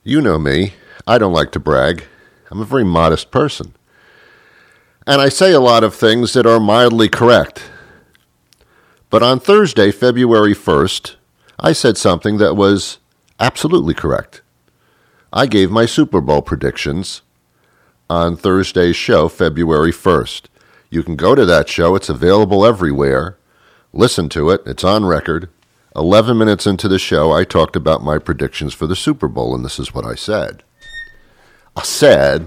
You know me. I don't like to brag. I'm a very modest person. And I say a lot of things that are mildly correct. But on Thursday, February 1st, I said something that was absolutely correct. I gave my Super Bowl predictions on Thursday's show, February 1st. You can go to that show. It's available everywhere. Listen to it. It's on record. 11 minutes into the show, I talked about my predictions for the Super Bowl, and this is what I said. I said,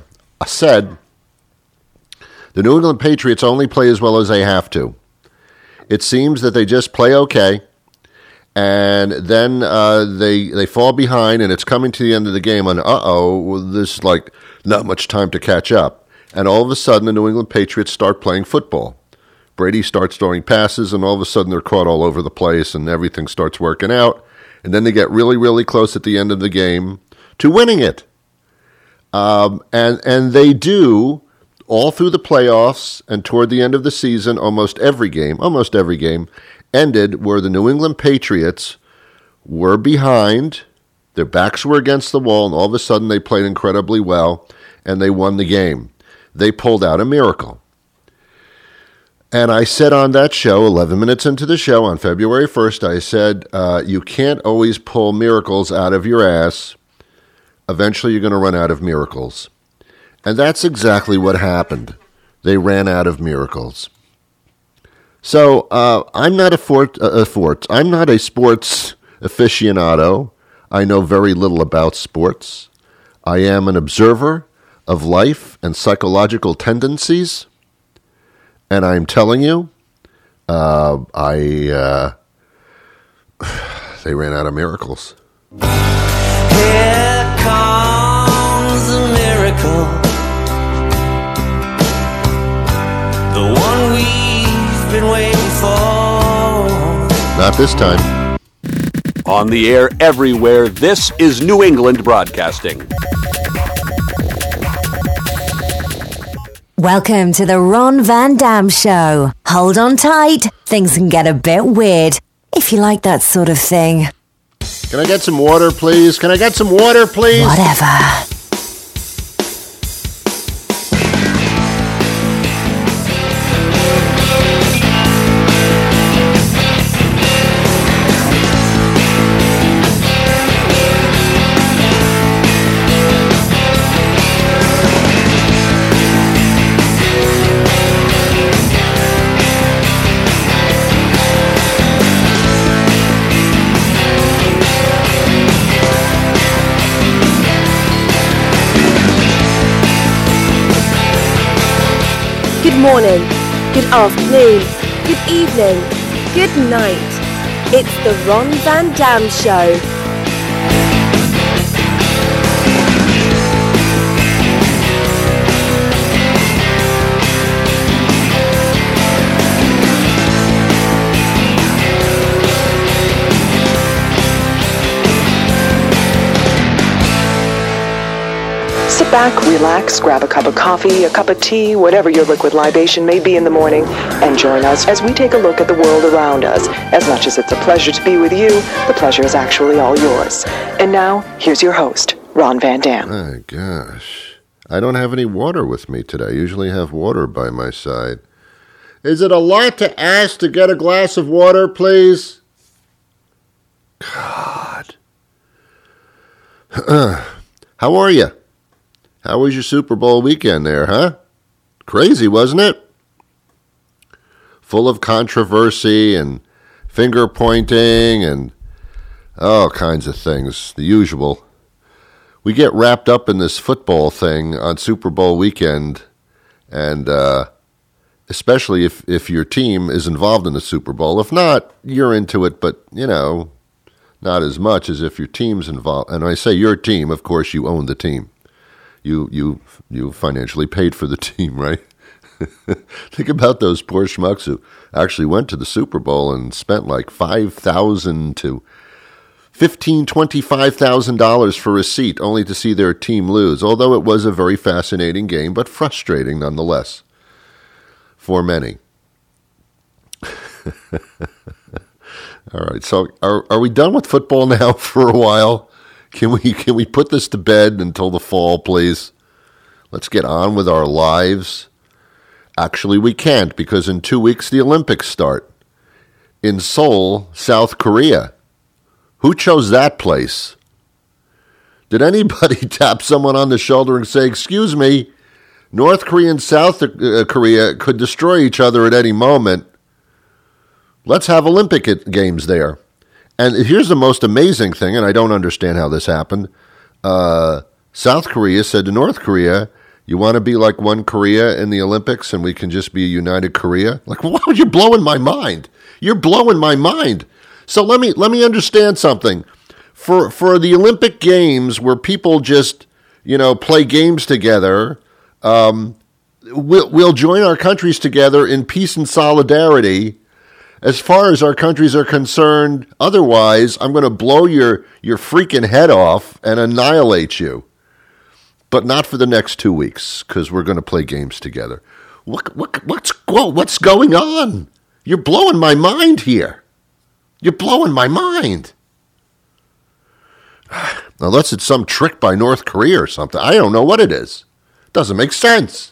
the New England Patriots only play as well as they have to. It seems that they just play okay, and then they fall behind, and it's coming to the end of the game, and there's like not much time to catch up. And all of a sudden, the New England Patriots start playing football. Brady starts throwing passes, and all of a sudden they're caught all over the place, and everything starts working out. And then they get really, really close at the end of the game to winning it. And they do all through the playoffs and toward the end of the season. Almost every game ended where the New England Patriots were behind. Their backs were against the wall, and all of a sudden they played incredibly well, and they won the game. They pulled out a miracle. And I said on that show, 11 minutes into the show on February 1st, I said, you can't always pull miracles out of your ass. Eventually you're going to run out of miracles. And that's exactly what happened. They ran out of miracles. So I'm not I'm not a sports aficionado. I know very little about sports. I am an observer of life and psychological tendencies. And I'm telling you, they ran out of miracles. Here comes a miracle, the one we've been waiting for. Not this time. On the air everywhere, this is New England Broadcasting. Welcome to the Ron Van Dam Show. Hold on tight. Things can get a bit weird, if you like that sort of thing. Can I get some water, please? Whatever. Good morning, good afternoon, good evening, good night. It's the Ron Van Dam Show. Sit back, relax, grab a cup of coffee, a cup of tea, whatever your liquid libation may be in the morning, and join us as we take a look at the world around us. As much as it's a pleasure to be with you, the pleasure is actually all yours. And now, here's your host, Ron Van Dam. My gosh. I don't have any water with me today. I usually have water by my side. Is it a lot to ask to get a glass of water, please? God. How are you? How was your Super Bowl weekend there, huh? Crazy, wasn't it? Full of controversy and finger pointing and all kinds of things, the usual. We get wrapped up in this football thing on Super Bowl weekend, and especially if your team is involved in the Super Bowl. If not, you're into it, but, not as much as if your team's involved. And when I say your team, of course, you own the team. You financially paid for the team, right? Think about those poor schmucks who actually went to the Super Bowl and spent like $5,000 to $25,000 for a seat, only to see their team lose. Although it was a very fascinating game, but frustrating nonetheless for many. All right, so are we done with football now for a while? Can we put this to bed until the fall, please? Let's get on with our lives. Actually, we can't, because in 2 weeks the Olympics start. In Seoul, South Korea. Who chose that place? Did anybody tap someone on the shoulder and say, excuse me, North Korea and South Korea could destroy each other at any moment. Let's have Olympic Games there. And here's the most amazing thing, and I don't understand how this happened. South Korea said to North Korea, you want to be like one Korea in the Olympics and we can just be a united Korea? Like, why would you blowing my mind? You're blowing my mind. So let me understand something. For the Olympic Games where people just, play games together, we'll join our countries together in peace and solidarity. As far as our countries are concerned, otherwise, I'm going to blow your freaking head off and annihilate you. But not for the next 2 weeks, because we're going to play games together. What's going on? You're blowing my mind here. You're blowing my mind. Unless it's some trick by North Korea or something. I don't know what it is. Doesn't make sense.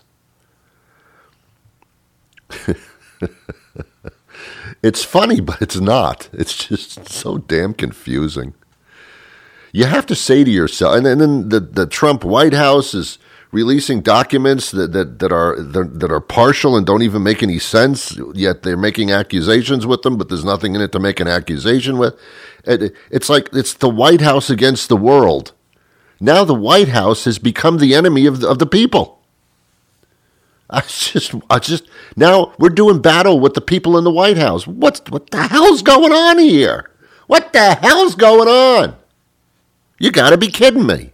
It's funny, but it's not. It's just so damn confusing. You have to say to yourself, and then the Trump White House is releasing documents that are partial and don't even make any sense, yet they're making accusations with them, but there's nothing in it to make an accusation with. It's like it's the White House against the world. Now the White House has become the enemy of the people. Now we're doing battle with the people in the White House. What the hell's going on here? What the hell's going on? You got to be kidding me.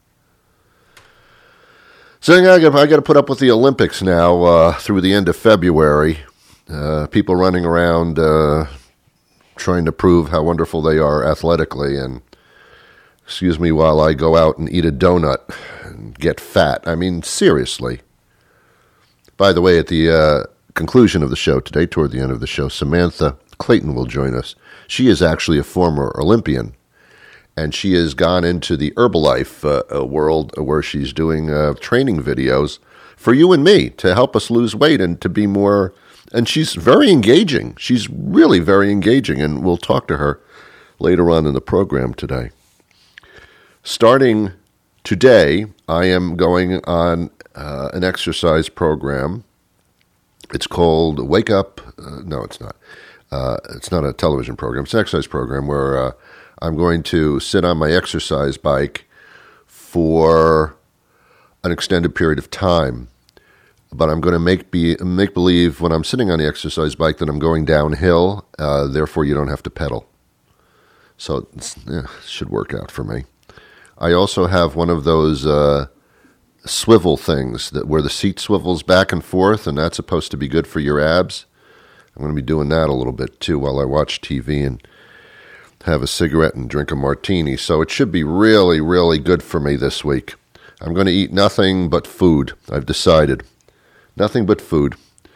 So I got to put up with the Olympics now through the end of February. People running around trying to prove how wonderful they are athletically, and excuse me while I go out and eat a donut and get fat. I mean, seriously. By the way, at the conclusion of the show today, toward the end of the show, Samantha Clayton will join us. She is actually a former Olympian, and she has gone into the Herbalife world where she's doing training videos for you and me to help us lose weight and to be more. And she's very engaging. She's really very engaging, and we'll talk to her later on in the program today. Starting today, I am going on an exercise program. It's called Wake Up. No, it's not. It's not a television program. It's an exercise program where I'm going to sit on my exercise bike for an extended period of time. But I'm going to make believe when I'm sitting on the exercise bike that I'm going downhill. Therefore, you don't have to pedal. So it should work out for me. I also have one of those swivel things where the seat swivels back and forth, and that's supposed to be good for your abs. I'm going to be doing that a little bit too while I watch TV and have a cigarette and drink a martini. So it should be really, really good for me this week. I'm going to eat nothing but food. I've decided. Nothing but food.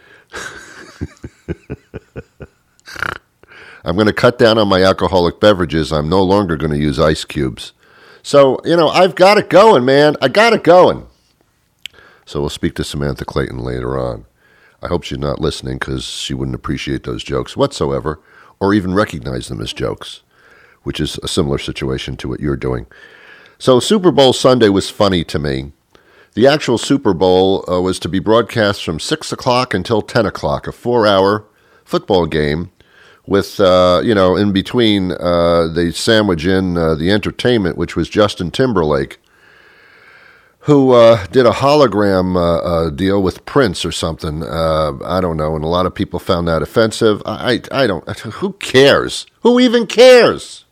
I'm going to cut down on my alcoholic beverages. I'm no longer going to use ice cubes. So, I've got it going, man. I got it going. So we'll speak to Samantha Clayton later on. I hope she's not listening because she wouldn't appreciate those jokes whatsoever or even recognize them as jokes, which is a similar situation to what you're doing. So Super Bowl Sunday was funny to me. The actual Super Bowl was to be broadcast from 6 o'clock until 10 o'clock, a 4-hour football game with, in between they sandwich in the entertainment, which was Justin Timberlake, who did a hologram deal with Prince or something. I don't know, and a lot of people found that offensive. I don't. Who cares? Who even cares?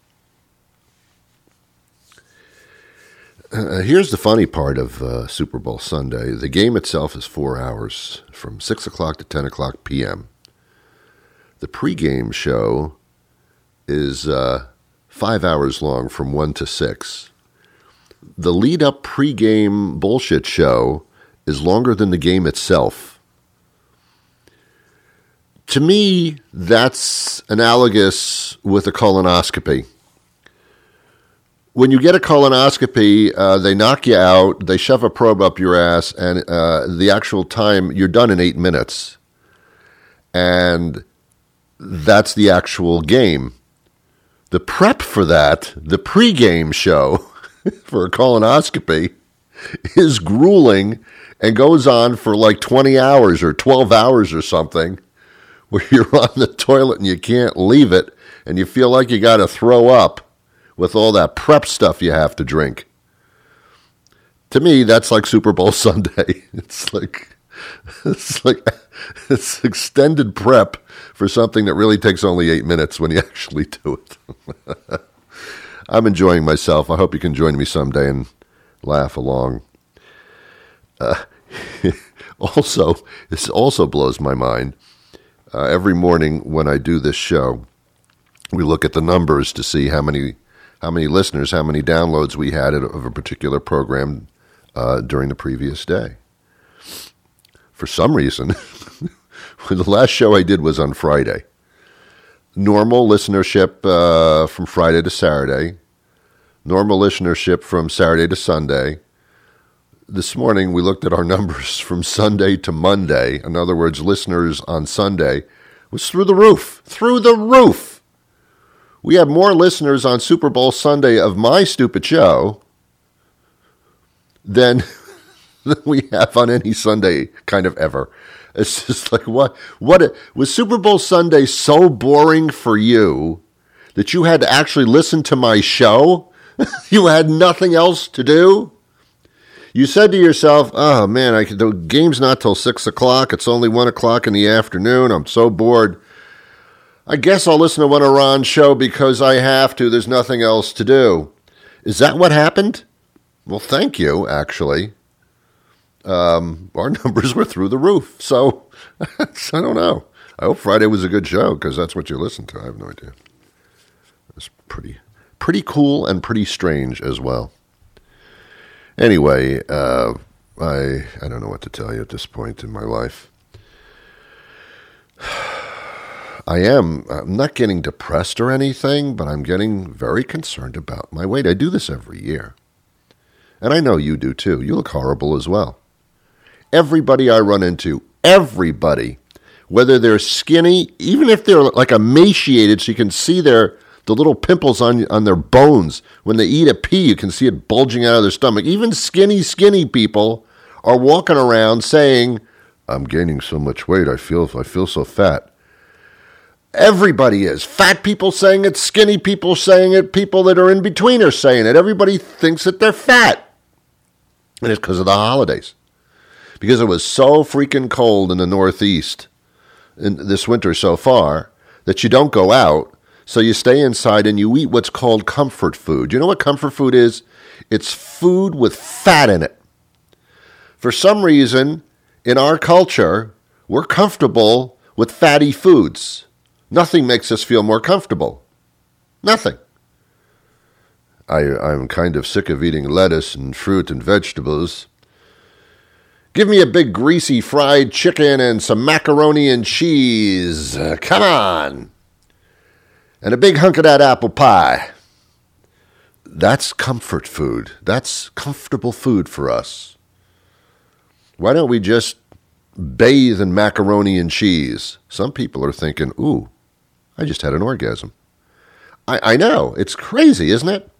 Here's the funny part of Super Bowl Sunday. The game itself is 4 hours, from 6 o'clock to 10 o'clock p.m. The pregame show is 5 hours long, from 1 to 6. The lead-up pregame bullshit show is longer than the game itself. To me, that's analogous with a colonoscopy. when you get a colonoscopy, they knock you out, they shove a probe up your ass, and the actual time, you're done in 8 minutes. And that's the actual game. The prep for that, the pregame show for a colonoscopy, is grueling and goes on for like 20 hours or 12 hours or something, where you're on the toilet and you can't leave it, and you feel like you got to throw up with all that prep stuff you have to drink. To me, that's like Super Bowl Sunday. It's extended prep for something that really takes only 8 minutes when you actually do it. I'm enjoying myself. I hope you can join me someday and laugh along. Also, this also blows my mind. Every morning when I do this show, we look at the numbers to see how many listeners, how many downloads we had of a particular program during the previous day. For some reason, the last show I did was on Friday. Normal listenership from Friday to Saturday. Normal listenership from Saturday to Sunday. This morning, we looked at our numbers from Sunday to Monday. In other words, listeners on Sunday was through the roof. Through the roof! We had more listeners on Super Bowl Sunday of my stupid show than we have on any Sunday kind of ever. It's just like, what was Super Bowl Sunday so boring for you that you had to actually listen to my show? You had nothing else to do? You said to yourself, oh man, the game's not till 6 o'clock. It's only 1 o'clock in the afternoon. I'm so bored. I guess I'll listen to one of Ron's show because I have to. There's nothing else to do. Is that what happened? Well, thank you, actually. Our numbers were through the roof. So, I don't know. I hope Friday was a good show because that's what you listened to. I have no idea. It's pretty cool and pretty strange as well. Anyway, I don't know what to tell you at this point in my life. I'm not getting depressed or anything, but I'm getting very concerned about my weight. I do this every year. And I know you do too. You look horrible as well. Everybody I run into, everybody, whether they're skinny, even if they're like emaciated so you can see the little pimples on their bones. When they eat a pea, you can see it bulging out of their stomach. Even skinny people are walking around saying, I'm gaining so much weight, I feel so fat. Everybody is. Fat people saying it, skinny people saying it, people that are in between are saying it. Everybody thinks that they're fat. And it's because of the holidays. Because it was so freaking cold in the Northeast in this winter so far that you don't go out, so you stay inside and you eat what's called comfort food. You know what comfort food is? It's food with fat in it. For some reason, in our culture, we're comfortable with fatty foods. Nothing makes us feel more comfortable. Nothing. I'm kind of sick of eating lettuce and fruit and vegetables. Give me a big greasy fried chicken and some macaroni and cheese. Come on. And a big hunk of that apple pie. That's comfort food. That's comfortable food for us. Why don't we just bathe in macaroni and cheese? Some people are thinking, ooh, I just had an orgasm. I know. It's crazy, isn't it?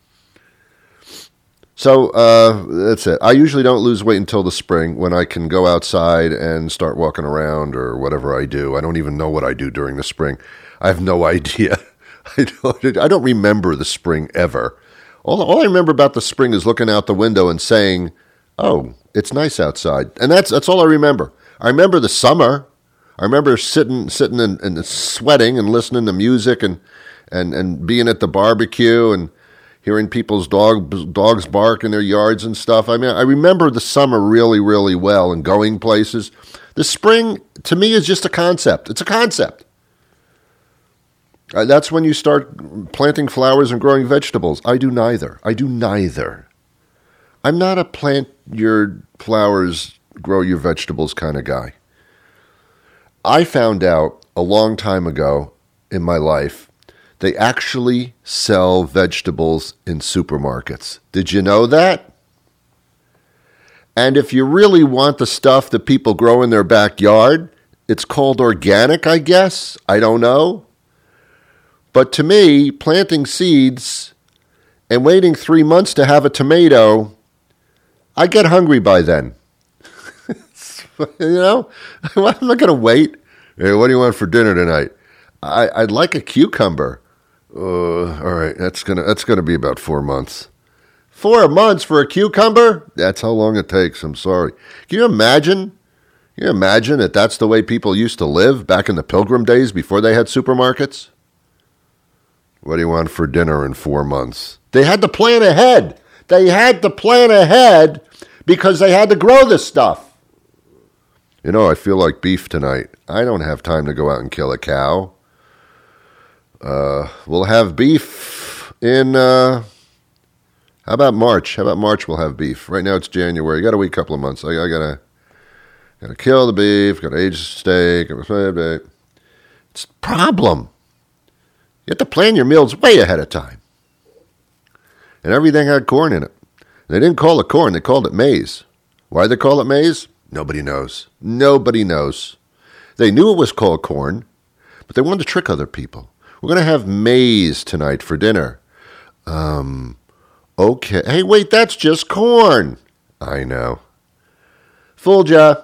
So that's it. I usually don't lose weight until the spring when I can go outside and start walking around or whatever I do. I don't even know what I do during the spring. I have no idea. I don't remember the spring ever. All I remember about the spring is looking out the window and saying, oh, it's nice outside. And that's all I remember. I remember the summer. I remember sitting and sweating and listening to music and being at the barbecue and hearing people's dogs bark in their yards and stuff. I mean, I remember the summer really, really well and going places. The spring, to me, is just a concept. It's a concept. That's when you start planting flowers and growing vegetables. I do neither. I'm not a plant your flowers, grow your vegetables kind of guy. I found out a long time ago in my life They actually sell vegetables in supermarkets. Did you know that? And if you really want the stuff that people grow in their backyard, it's called organic, I guess. I don't know. But to me, planting seeds and waiting 3 months to have a tomato, I get hungry by then. You know, I'm not going to wait. Hey, what do you want for dinner tonight? I'd like a cucumber. All right, that's gonna be about 4 months. 4 months for a cucumber? That's how long it takes. I'm sorry. Can you imagine? Can you imagine that that's the way people used to live back in the Pilgrim days before they had supermarkets? What do you want for dinner in 4 months? They had to plan ahead. They had to plan ahead because they had to grow this stuff. You know, I feel like beef tonight. I don't have time to go out and kill a cow. We'll have beef in, how about March? How about March we'll have beef? Right now it's January. You got to wait a couple of months. I gotta kill the beef, gotta age the steak. It's a problem. You have to plan your meals way ahead of time. And everything had corn in it. They didn't call it corn, they called it maize. Why did they call it maize? Nobody knows. Nobody knows. They knew it was called corn, but they wanted to trick other people. We're going to have maize tonight for dinner. Okay. Hey, wait, that's just corn. I know. Fooled ya.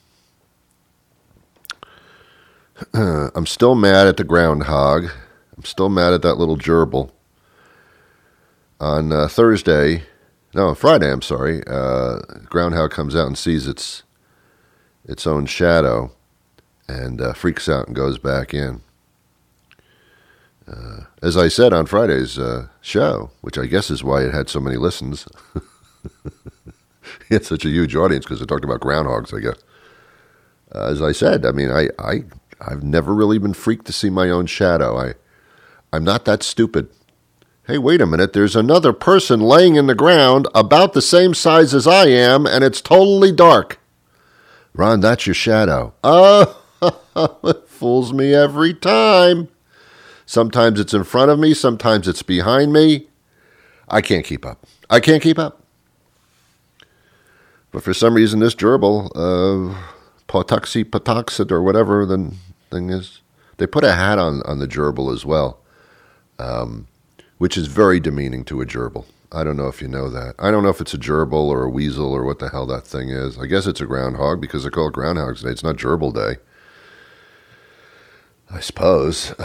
I'm still mad at the groundhog. I'm still mad at that little gerbil. On Friday, I'm sorry, groundhog comes out and sees its own shadow and freaks out and goes back in. As I said on Friday's show, which I guess is why it had so many listens. It had such a huge audience because it talked about groundhogs, I guess. As I said, I mean, I've never really been freaked to see my own shadow. I'm not that stupid. Hey, wait a minute, there's another person laying in the ground about the same size as I am, and it's totally dark. Ron, that's your shadow. Oh, it fools me every time. Sometimes it's in front of me, sometimes it's behind me. I can't keep up. But for some reason, this gerbil, Pawtuxet or whatever the thing is, they put a hat on the gerbil as well, which is very demeaning to a gerbil. I don't know if you know that. I don't know if it's a gerbil or a weasel or what the hell that thing is. I guess it's a groundhog because they call it Groundhog's Day. It's not Gerbil Day, I suppose.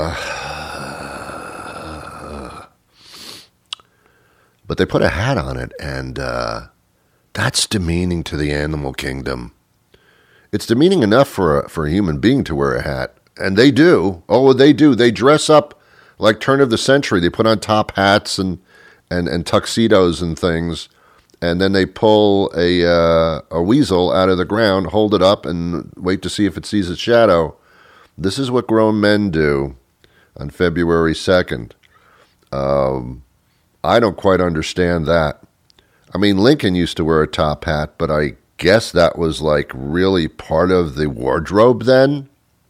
But they put a hat on it, and that's demeaning to the animal kingdom. It's demeaning enough for a human being to wear a hat, and they do. Oh, they do. They dress up like turn of the century. They put on top hats and tuxedos and things, and then they pull a weasel out of the ground, hold it up, and wait to see if it sees its shadow. This is what grown men do on February 2nd. I don't quite understand that. I mean, Lincoln used to wear a top hat, but I guess that was like really part of the wardrobe then.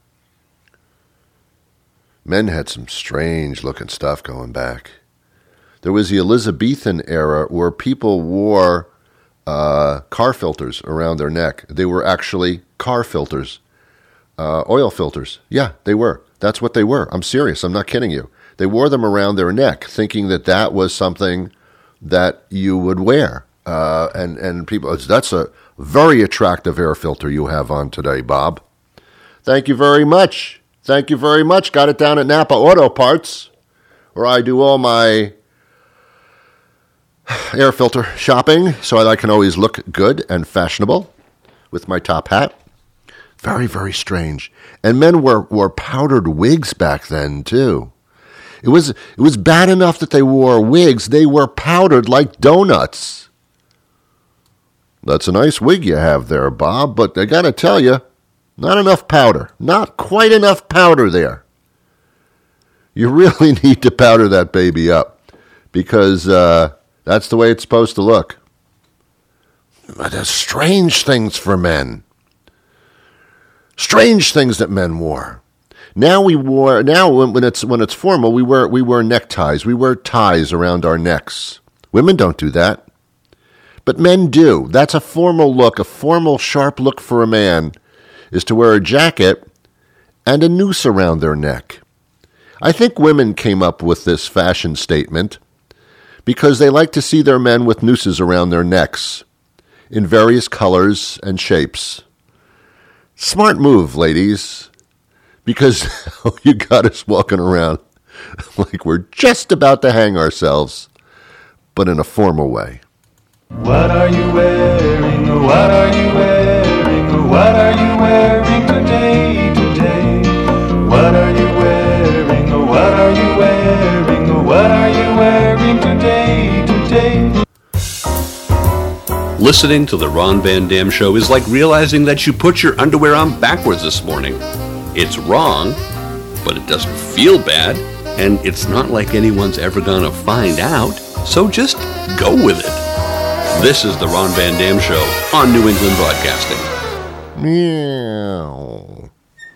Men had some strange-looking stuff going back. There was the Elizabethan era where people wore car filters around their neck. They were actually car filters, oil filters. Yeah, they were. That's what they were. I'm serious. I'm not kidding you. They wore them around their neck, thinking that was something that you would wear. And people, that's a very attractive air filter you have on today, Bob. Thank you very much. Thank you very much. Got it down at Napa Auto Parts, where I do all my air filter shopping, so I can always look good and fashionable with my top hat. Very, very strange. And men wore powdered wigs back then, too. It was bad enough that they wore wigs. They were powdered like donuts. That's a nice wig you have there, Bob, but I got to tell you, not enough powder. Not quite enough powder there. You really need to powder that baby up because that's the way it's supposed to look. But there's strange things for men. Strange things that men wore. Now when it's formal, we wear neckties. We wear ties around our necks. Women don't do that. But men do. That's a formal look. A formal, sharp look for a man is to wear a jacket and a noose around their neck. I think women came up with this fashion statement because they like to see their men with nooses around their necks in various colors and shapes. Smart move, ladies, because you got us walking around like we're just about to hang ourselves, but in a formal way. What are you wearing? What are you wearing? What are you wearing today? What are you wearing? What are you wearing? What are you wearing today? Listening to the Ron Van Dam Show is like realizing that you put your underwear on backwards this morning. It's wrong, but it doesn't feel bad, and it's not like anyone's ever gonna find out, so just go with it. This is the Ron Van Dam Show on New England Broadcasting. Meow.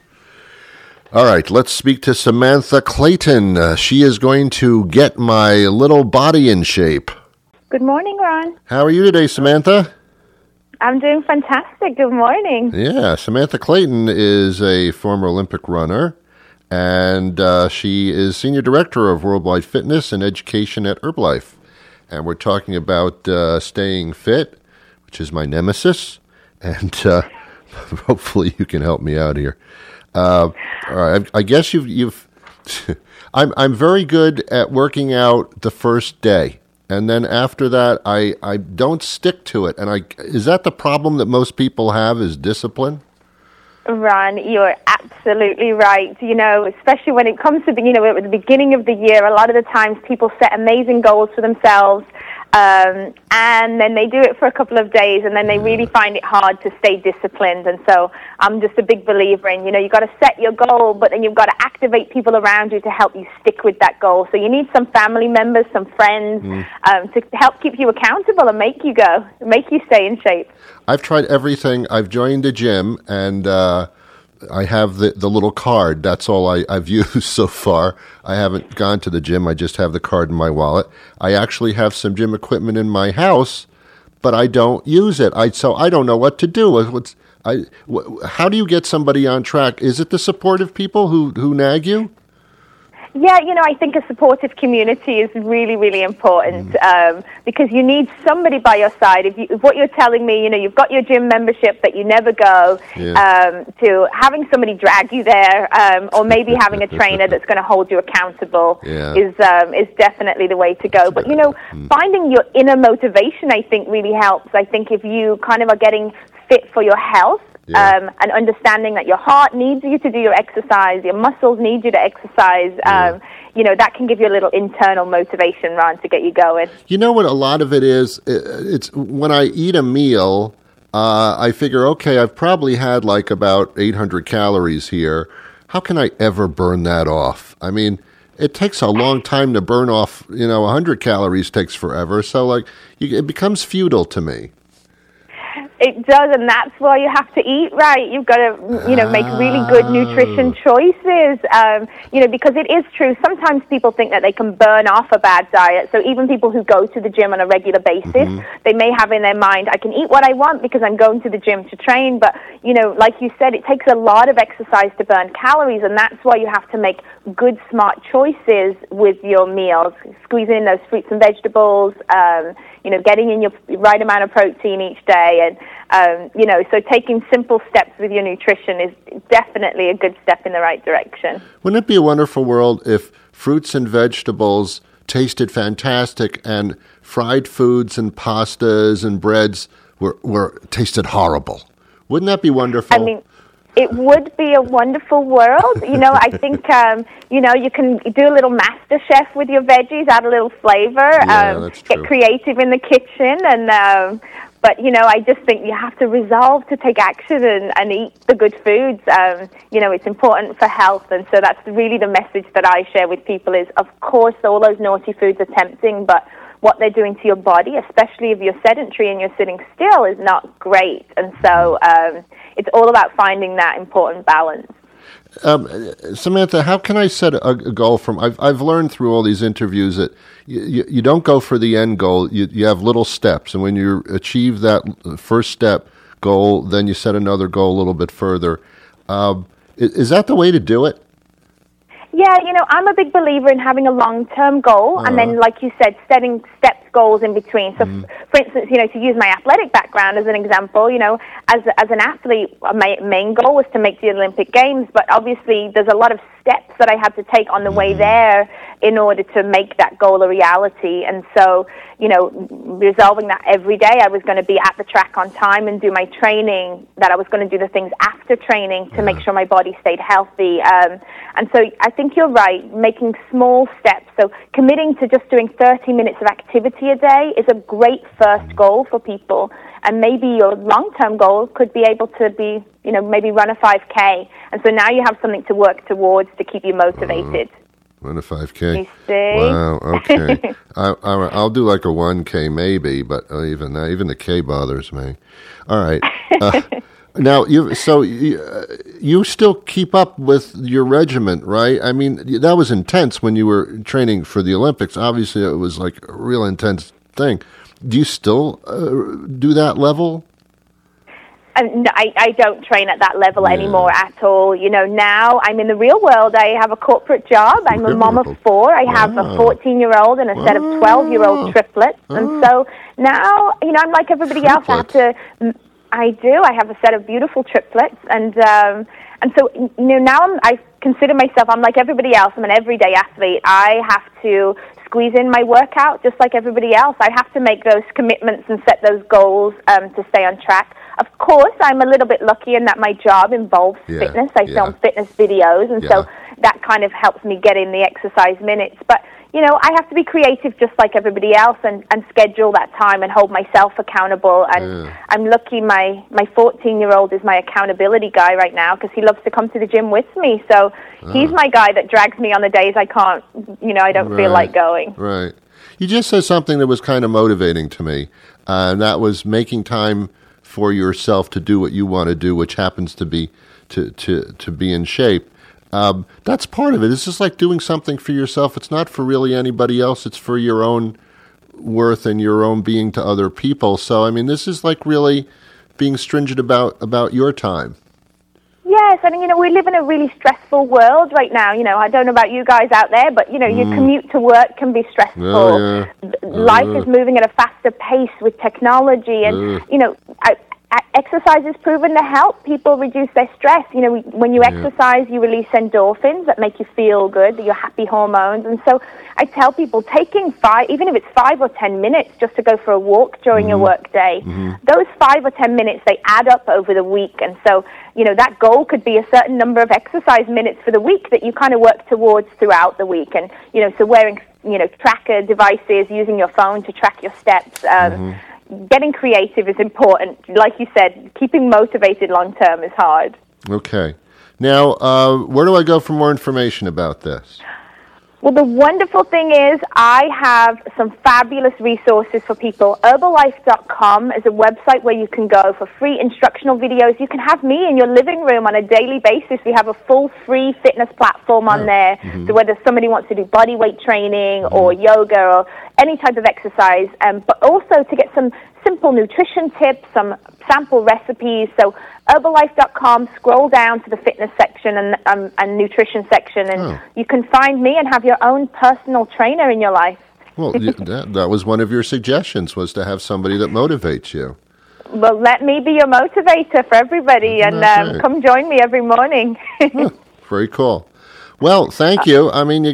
All right, let's speak to Samantha Clayton. She is going to get my little body in shape. Good morning, Ron. How are you today, Samantha? I'm doing fantastic. Good morning. Yeah, Samantha Clayton is a former Olympic runner, and she is Senior Director of Worldwide Fitness and Education at Herbalife. And we're talking about staying fit, which is my nemesis, and hopefully you can help me out here. All right, I guess you've I'm very good at working out the first day, and then after that, I don't stick to it. And is that the problem that most people have, is discipline? Ron, you're absolutely right. You know, especially when it comes to at the beginning of the year, a lot of the times people set amazing goals for themselves, and then they do it for a couple of days, and then they really find it hard to stay disciplined. And so I'm just a big believer in, you've got to set your goal, but then you've got to activate people around you to help you stick with that goal. So you need some family members, some friends, to help keep you accountable and make you stay in shape. I've tried everything. I've joined a gym, and I have the little card. That's all I've used so far. I haven't gone to the gym. I just have the card in my wallet. I actually have some gym equipment in my house, but I don't use it. So I don't know what to do. How do you get somebody on track? Is it the supportive people who nag you? Yeah, I think a supportive community is really, really important because you need somebody by your side. If what you're telling me, you've got your gym membership that you never go, to having somebody drag you there, or maybe having a trainer that's going to hold you accountable is definitely the way to go. But, finding your inner motivation, I think, really helps. I think if you kind of are getting fit for your health, and understanding that your heart needs you to do your exercise, your muscles need you to exercise, that can give you a little internal motivation, Ron, to get you going. You know what a lot of it is? It's when I eat a meal, I figure, okay, I've probably had like about 800 calories here. How can I ever burn that off? I mean, it takes a long time to burn off, 100 calories takes forever. So, it becomes futile to me. It does, and that's why you have to eat right. You've got to, make really good nutrition choices, because it is true. Sometimes people think that they can burn off a bad diet. So even people who go to the gym on a regular basis, they may have in their mind, I can eat what I want because I'm going to the gym to train. But, like you said, it takes a lot of exercise to burn calories, and that's why you have to make good, smart choices with your meals. Squeeze in those fruits and vegetables, getting in your right amount of protein each day. And, so taking simple steps with your nutrition is definitely a good step in the right direction. Wouldn't it be a wonderful world if fruits and vegetables tasted fantastic and fried foods and pastas and breads were tasted horrible? Wouldn't that be wonderful? I mean, it would be a wonderful world. I think, you can do a little master chef with your veggies, add a little flavor, get creative in the kitchen. And, but, I just think you have to resolve to take action and eat the good foods. It's important for health. And so that's really the message that I share with people is, of course, all those naughty foods are tempting, but what they're doing to your body, especially if you're sedentary and you're sitting still, is not great. And so it's all about finding that important balance. Samantha, how can I set a goal from? I've learned through all these interviews that you don't go for the end goal. You have little steps, and when you achieve that first step goal, then you set another goal a little bit further. Is that the way to do it? Yeah, I'm a big believer in having a long-term goal, and then, like you said, setting steps goals in between. So, for instance, to use my athletic background as an example, as an athlete, my main goal was to make the Olympic Games, but obviously there's a lot of steps that I had to take on the way there in order to make that goal a reality. And so, resolving that every day, I was going to be at the track on time and do my training, that I was going to do the things after training to make sure my body stayed healthy. And so I think you're right, making small steps. So committing to just doing 30 minutes of activity a day is a great first goal for people. And maybe your long-term goal could be able to be, maybe run a 5K. And so now you have something to work towards to keep you motivated. Run a 5K. You see? Wow, okay. I'll do like a 1K maybe, but even the K bothers me. All right. Now, you still keep up with your regiment, right? I mean, that was intense when you were training for the Olympics. Obviously, it was like a real intense thing. Do you still do that level? No, I don't train at that level anymore at all. Now I'm in the real world. I have a corporate job. I'm a mom of 4. I have a 14-year-old and a set of 12-year-old triplets. And so now, I'm like everybody else. I do. I have a set of beautiful triplets. And so, now I consider myself, I'm like everybody else. I'm an everyday athlete. I have to squeeze in my workout just like everybody else. I have to make those commitments and set those goals to stay on track. Of course, I'm a little bit lucky in that my job involves fitness. I film fitness videos, and so that kind of helps me get in the exercise minutes. But, I have to be creative just like everybody else and schedule that time and hold myself accountable. And I'm lucky my 14-year-old is my accountability guy right now because he loves to come to the gym with me. So he's my guy that drags me on the days I can't, I don't feel like going. Right. You just said something that was kind of motivating to me, and that was making time for yourself to do what you want to do, which happens to be to be in shape. That's part of it. It's just like doing something for yourself. It's not for really anybody else. It's for your own worth and your own being to other people. So, I mean, this is like really being stringent about your time. Yes, and we live in a really stressful world right now. I don't know about you guys out there, but your commute to work can be stressful. Life is moving at a faster pace with technology, and exercise is proven to help people reduce their stress. When you exercise, you release endorphins that make you feel good, your happy hormones. And so I tell people taking even if it's 5 or 10 minutes just to go for a walk during your work day, those 5 or 10 minutes, they add up over the week. And so, that goal could be a certain number of exercise minutes for the week that you kind of work towards throughout the week. And, so wearing, tracker devices, using your phone to track your steps, getting creative is important. Like you said, keeping motivated long-term is hard. Okay. Now, where do I go for more information about this? Well, the wonderful thing is I have some fabulous resources for people. Herbalife.com is a website where you can go for free instructional videos. You can have me in your living room on a daily basis. We have a full free fitness platform on there. So whether somebody wants to do body weight training or yoga or any type of exercise, but also to get some simple nutrition tips, some sample recipes. So Herbalife.com, scroll down to the fitness section and nutrition section, and you can find me and have your own personal trainer in your life. Well, that was one of your suggestions, was to have somebody that motivates you. Well, let me be your motivator for everybody, and come join me every morning. Very cool. Well, thank you. I mean,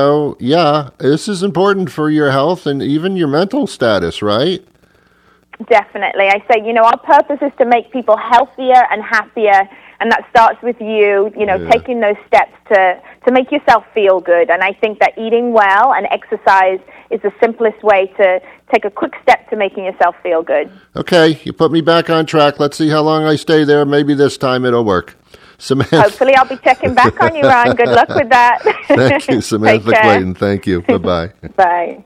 this is important for your health and even your mental status, right? Definitely. I say, our purpose is to make people healthier and happier, and that starts with you, taking those steps to make yourself feel good. And I think that eating well and exercise is the simplest way to take a quick step to making yourself feel good. Okay, you put me back on track. Let's see how long I stay there. Maybe this time it'll work. Samantha. Hopefully I'll be checking back on you, Ron. Good luck with that. Thank you, Samantha Clayton. Thank you. Bye-bye. Bye.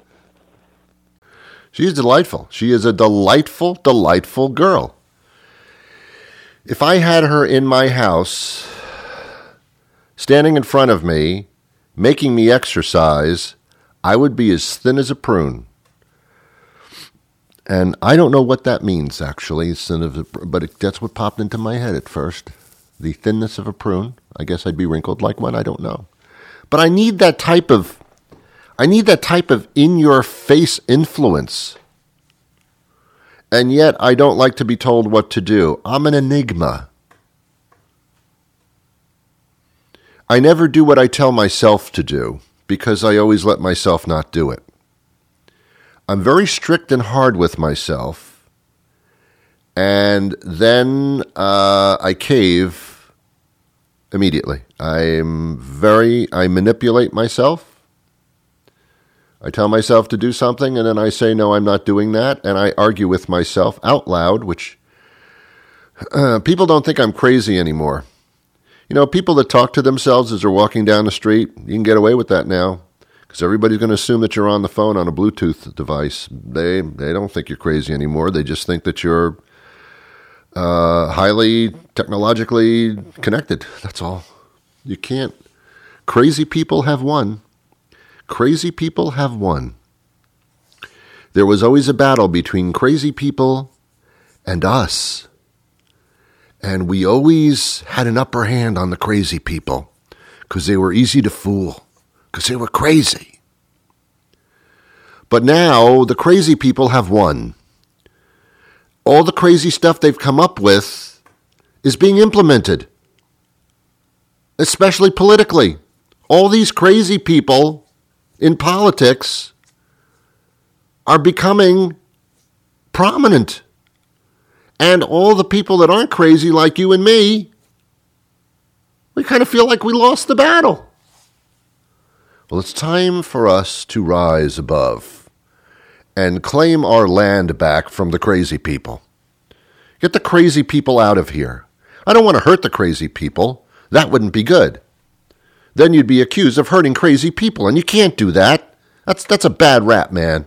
She's delightful. She is a delightful, delightful girl. If I had her in my house, standing in front of me, making me exercise, I would be as thin as a prune. And I don't know what that means, actually, but that's what popped into my head at first. The thinness of a prune. I guess I'd be wrinkled like one. I don't know. But I need that type of in-your-face influence. And yet I don't like to be told what to do. I'm an enigma. I never do what I tell myself to do because I always let myself not do it. I'm very strict and hard with myself, and then I cave immediately. I manipulate myself. I tell myself to do something, and then I say, no, I'm not doing that, and I argue with myself out loud, which people don't think I'm crazy anymore. You know, people that talk to themselves as they're walking down the street, you can get away with that now. Because everybody's going to assume that you're on the phone on a Bluetooth device. They don't think you're crazy anymore. They just think that you're highly technologically connected. That's all. You can't. Crazy people have won. Crazy people have won. There was always a battle between crazy people and us. And we always had an upper hand on the crazy people because they were easy to fool. Because they were crazy. But now the crazy people have won. All the crazy stuff they've come up with is being implemented. Especially politically. All these crazy people in politics are becoming prominent. And all the people that aren't crazy like you and me, we kind of feel like we lost the battle. Well, it's time for us to rise above and claim our land back from the crazy people. Get the crazy people out of here. I don't want to hurt the crazy people. That wouldn't be good. Then you'd be accused of hurting crazy people, and you can't do that. That's a bad rap, man.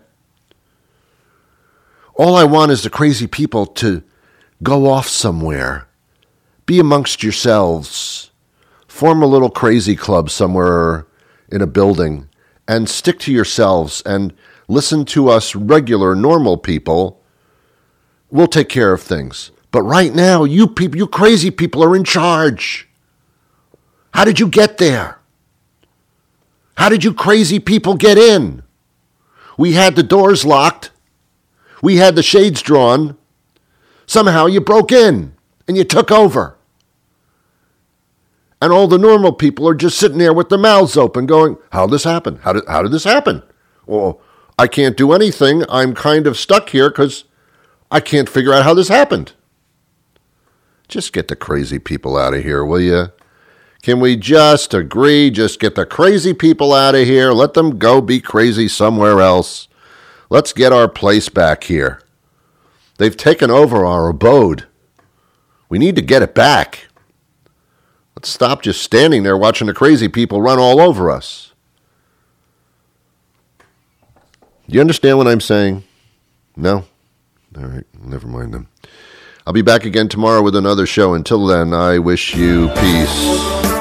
All I want is the crazy people to go off somewhere. Be amongst yourselves. Form a little crazy club somewhere in a building and stick to yourselves and listen to us regular, normal people. We'll take care of things. But right now, you crazy people are in charge. How did you get there? How did you crazy people get in? We had the doors locked. We had the shades drawn. Somehow you broke in and you took over. And all the normal people are just sitting there with their mouths open going, how did this happen? How did this happen? Well, I can't do anything. I'm kind of stuck here because I can't figure out how this happened. Just get the crazy people out of here, will you? Can we just agree? Just get the crazy people out of here. Let them go be crazy somewhere else. Let's get our place back here. They've taken over our abode. We need to get it back. Let's stop just standing there watching the crazy people run all over us. Do you understand what I'm saying? No? All right, never mind then. I'll be back again tomorrow with another show. Until then, I wish you peace.